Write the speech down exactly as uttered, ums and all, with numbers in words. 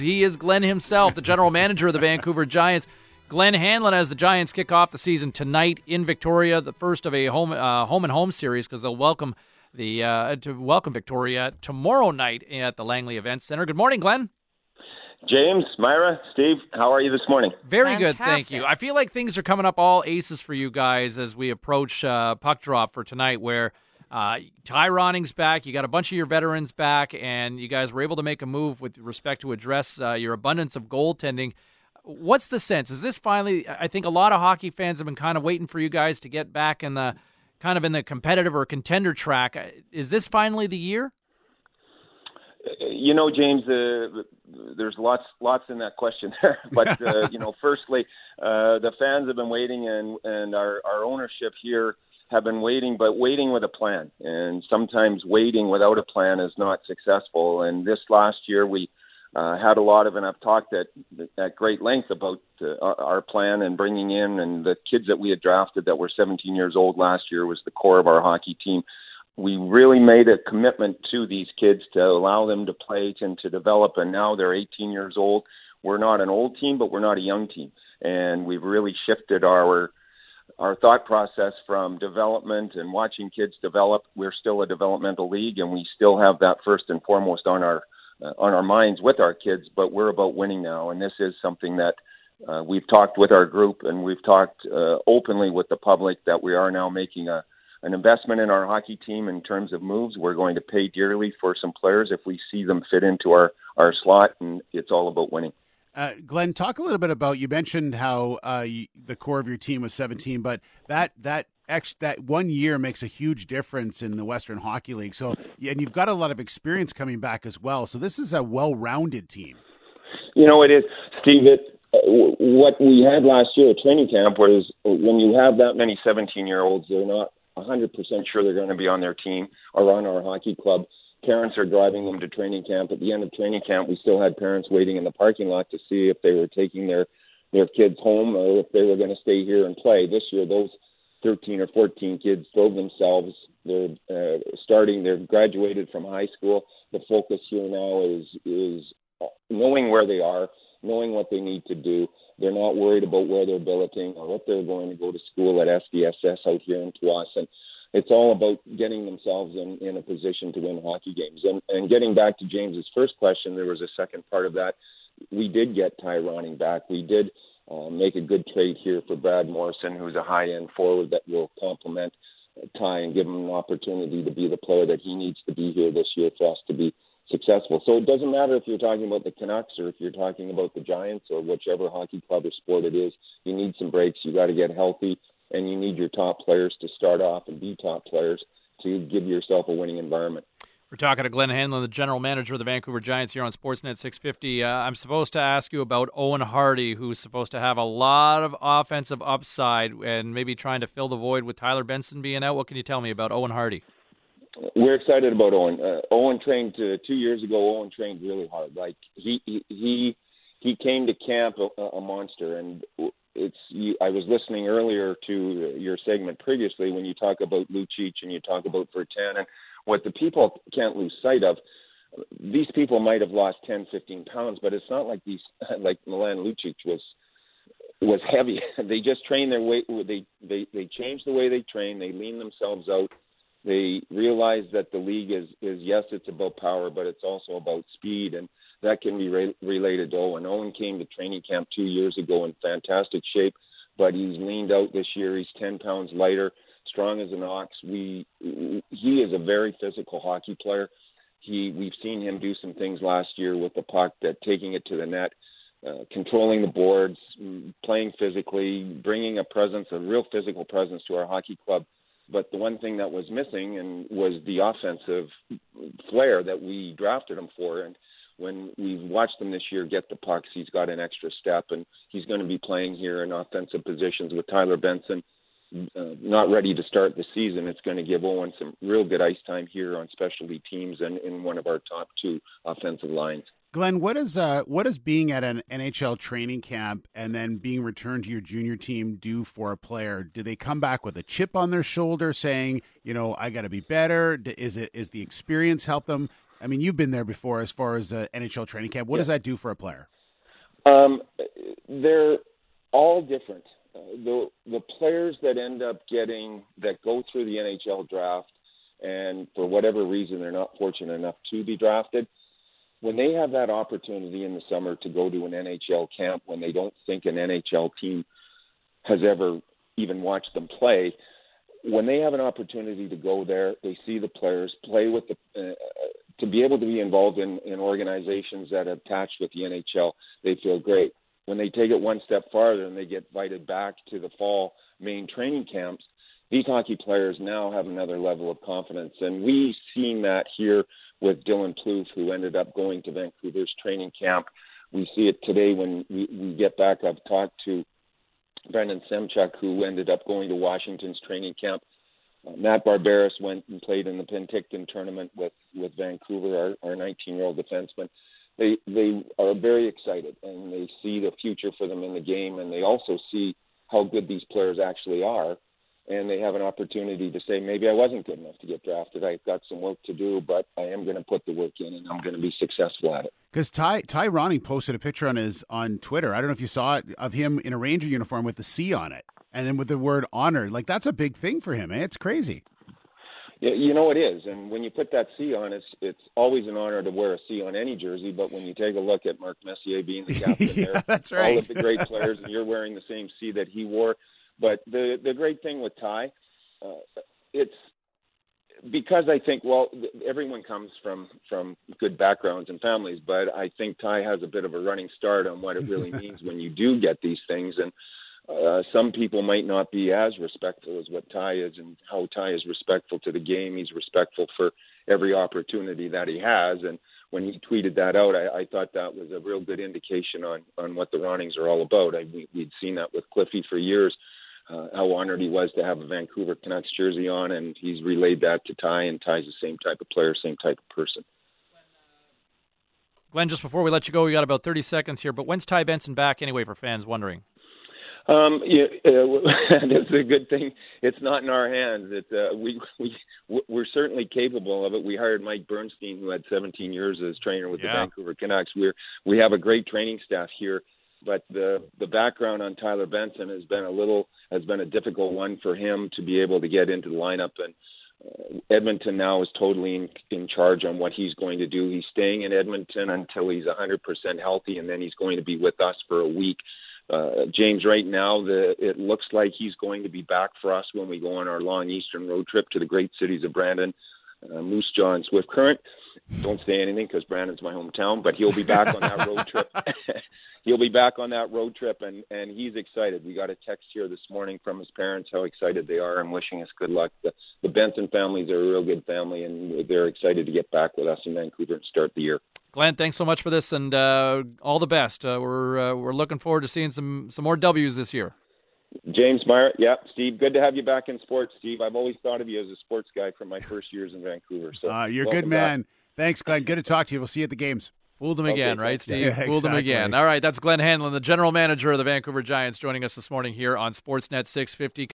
He is Glenn himself, the general manager of the Vancouver Giants. Glenn Hanlon, as the Giants kick off the season tonight in Victoria, the first of a home uh, home and home series, because they'll welcome the uh, to welcome Victoria tomorrow night at the Langley Event Center. Good morning, Glenn. James, Myra, Steve, how are you this morning? Very Fantastic. good, thank you. I feel like things are coming up all aces for you guys as we approach uh, puck drop for tonight, where uh, Ty Ronning's back, you got a bunch of your veterans back, and you guys were able to make a move with respect to address uh, your abundance of goaltending. What's the sense? Is this finally, I think a lot of hockey fans have been kind of waiting for you guys to get back in the kind of in the competitive or contender track. Is this finally the year? You know, James, uh, there's lots lots in that question there. But, uh, you know, firstly, uh, the fans have been waiting, and, and our, our ownership here have been waiting, but waiting with a plan. And sometimes waiting without a plan is not successful. And this last year, we uh, had a lot of, and I've talked at, at great length about uh, our, our plan and bringing in, and the kids that we had drafted that were seventeen years old last year was the core of our hockey team. We really made a commitment to these kids to allow them to play and to develop, and now they're eighteen years old. We're not an old team, but we're not a young team. And we've really shifted our our thought process from development and watching kids develop. We're still a developmental league, and we still have that first and foremost on our uh, on our minds with our kids, but we're about winning now, and this is something that uh, we've talked with our group, and we've talked uh, openly with the public that we are now making a an investment in our hockey team in terms of moves. We're going to pay dearly for some players if we see them fit into our, our slot, and it's all about winning. Uh, Glenn, talk a little bit about, you mentioned how uh, you, the core of your team was seventeen, but that that ex, that one year makes a huge difference in the Western Hockey League. So, and you've got a lot of experience coming back as well. So this is a well-rounded team. You know, it is, Steve. It, what we had last year at training camp was when you have that many seventeen-year-olds, they're not one hundred percent sure they're going to be on their team or on our hockey club. Parents are driving them to training camp. At the end of training camp, we still had parents waiting in the parking lot to see if they were taking their, their kids home or if they were going to stay here and play. This year, those thirteen or fourteen kids drove themselves. They're uh, starting, they're graduated from high school. The focus here now is is knowing where they are, knowing what they need to do. They're not worried about where they're billeting or what they're going to go to school at S D S S out here in Tsawwassen. It's all about getting themselves in, in a position to win hockey games. And, and getting back to James's first question, there was a second part of that. We did get Ty Ronning back. We did uh, make a good trade here for Brad Morrison, who's a high-end forward that will complement Ty and give him an opportunity to be the player that he needs to be here this year for us to be successful. So it doesn't matter if you're talking about the Canucks or if you're talking about the Giants or whichever hockey club or sport it is. You need some breaks. You got to get healthy, and you need your top players to start off and be top players to give yourself a winning environment. We're talking to Glenn Hanlon, the general manager of the Vancouver Giants here on Sportsnet six fifty. Uh, I'm supposed to ask you about Owen Hardy, who's supposed to have a lot of offensive upside and maybe trying to fill the void with Tyler Benson being out. What can you tell me about Owen Hardy? We're excited about Owen. Uh, Owen trained uh, two years ago. Owen trained really hard. Like he he he, he came to camp a, a monster, and it's. You, I was listening earlier to your segment previously when you talk about Lucic and you talk about Virtanen. What the people can't lose sight of, these people might have lost ten, fifteen pounds, but it's not like these like Milan Lucic was was heavy. They just train their way. They they they change the way they train. They lean themselves out. They realize that the league is, is, yes, it's about power, but it's also about speed, and that can be re- related to Owen. Owen came to training camp two years ago in fantastic shape, but he's leaned out this year. He's ten pounds lighter, strong as an ox. We, he is a very physical hockey player. He, we've seen him do some things last year with the puck, that taking it to the net, uh, controlling the boards, playing physically, bringing a presence, a real physical presence to our hockey club. But the one thing that was missing and was the offensive flair that we drafted him for. And when we've watched him this year get the pucks, he's got an extra step, and he's going to be playing here in offensive positions with Tyler Benson. Uh, not ready to start the season. It's going to give Owen some real good ice time here on specialty teams and in one of our top two offensive lines. Glenn, what is uh what does being at an N H L training camp and then being returned to your junior team do for a player? Do they come back with a chip on their shoulder saying, you know, I got to be better? Is it is the experience help them I mean, you've been there before as far as uh, N H L training camp. What yeah. does that do for a player? Um, they're all different. Uh, the the players that end up getting that go through the N H L draft, and for whatever reason they're not fortunate enough to be drafted, when they have that opportunity in the summer to go to an N H L camp when they don't think an N H L team has ever even watched them play, when they have an opportunity to go there, they see the players play with the uh, to be able to be involved in, in organizations that are attached with the N H L, they feel great. When they take it one step farther and they get invited back to the fall main training camps, these hockey players now have another level of confidence. And we've seen that here with Dylan Plouffe, who ended up going to Vancouver's training camp. We see it today when we, we get back. I've talked to Brendan Semchuk, who ended up going to Washington's training camp. Uh, Matt Barbaras went and played in the Penticton tournament with, with Vancouver, our, our nineteen-year-old defenseman. They they are very excited, and they see the future for them in the game, and they also see how good these players actually are, and they have an opportunity to say, maybe I wasn't good enough to get drafted. I've got some work to do, but I am going to put the work in, and I'm going to be successful at it. Because Ty Ty Ronning posted a picture on his on Twitter. I don't know if you saw it, of him in a Ranger uniform with the C on it, and then with the word honor. Like, that's a big thing for him, eh? It's crazy. Yeah, you know it is, and when you put that C on, it's it's always an honor to wear a C on any jersey. But when you take a look at Mark Messier being the captain yeah, there, that's right. all of the great players, and you're wearing the same C that he wore. But the the great thing with Ty, uh, it's because I think, well, everyone comes from from good backgrounds and families, but I think Ty has a bit of a running start on what it really means when you do get these things. And Uh, some people might not be as respectful as what Ty is, and how Ty is respectful to the game. He's respectful for every opportunity that he has. And when he tweeted that out, I, I thought that was a real good indication on, on what the Ronings are all about. I, we, we'd seen that with Cliffy for years, uh, how honored he was to have a Vancouver Canucks jersey on, and he's relayed that to Ty, and Ty's the same type of player, same type of person. Glenn, just before we let you go, we got about thirty seconds here, but when's Ty Benson back anyway, for fans wondering? Um, yeah, uh, that's a good thing. It's not in our hands. It, uh, we, we, we're certainly capable of it. We hired Mike Bernstein, who had seventeen years as trainer with yeah. the Vancouver Canucks. We're, we have a great training staff here, but the, the background on Tyler Benson has been a little, has been a difficult one for him to be able to get into the lineup. And uh, Edmonton now is totally in, in charge on what he's going to do. He's staying in Edmonton until he's one hundred percent healthy, and then he's going to be with us for a week. Uh, James, right now, the, it looks like he's going to be back for us when we go on our long eastern road trip to the great cities of Brandon, uh, Moose Jaw, and Swift Current. Don't say anything because Brandon's my hometown, but he'll be back on that road trip. He'll be back on that road trip, and, and he's excited. We got a text here this morning from his parents, how excited they are and wishing us good luck. The, the Benson families are a real good family, and they're excited to get back with us in Vancouver and start the year. Glenn, thanks so much for this, and uh, all the best. Uh, we're uh, we're looking forward to seeing some, some more W's this year. James Meyer, yeah, Steve, good to have you back in sports, Steve. I've always thought of you as a sports guy from my first years in Vancouver. So uh, you're a good man. Back. Thanks, Glenn. Good to talk to you. We'll see you at the games. Fooled him again, okay, right, Steve? Yeah, Fooled exactly. him again. All right, that's Glenn Hanlon, the general manager of the Vancouver Giants, joining us this morning here on Sportsnet six fifty.